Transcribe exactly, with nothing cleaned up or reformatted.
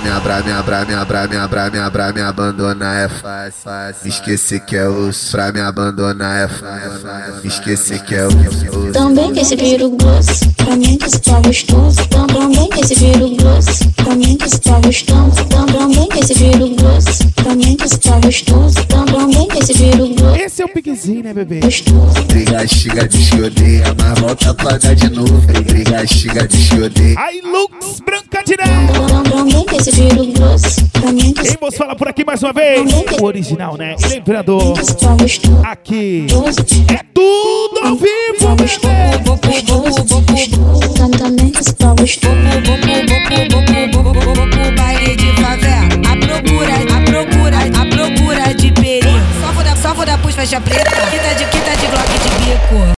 minha bra, minha bra, minha bra, minha bra, minha bra, me abandonar é fácil, fácil. Esquecer que é osso, pra me abandonar é fácil. Esquecer que é osso. Também que esse viro grosso, pra mim que está gostoso. Também que esse viro grosso, pra mim que está gostoso. Também que esse viro grosso, pra mim que está gostoso. Também que esse viro grosso. Esse é o piquezinho, né, bebê? Briga, xiga, diz que odeia, mas volta pra dar de novo. Briga, xiga, diz que odeia. Aí, Lux, Branca direto. Também que esse viro grosso, pra mim que Quem vos fala por aqui mais uma vez? O original, né? Lembrando, está gostoso. aqui é tudo ao vivo, bebê. Também que está gostoso. Baile de favela, a procura, a procura, a procura de perigo. Só vou dar, só vou dar pus, fecha preta. Quita de, quita de glock de bico.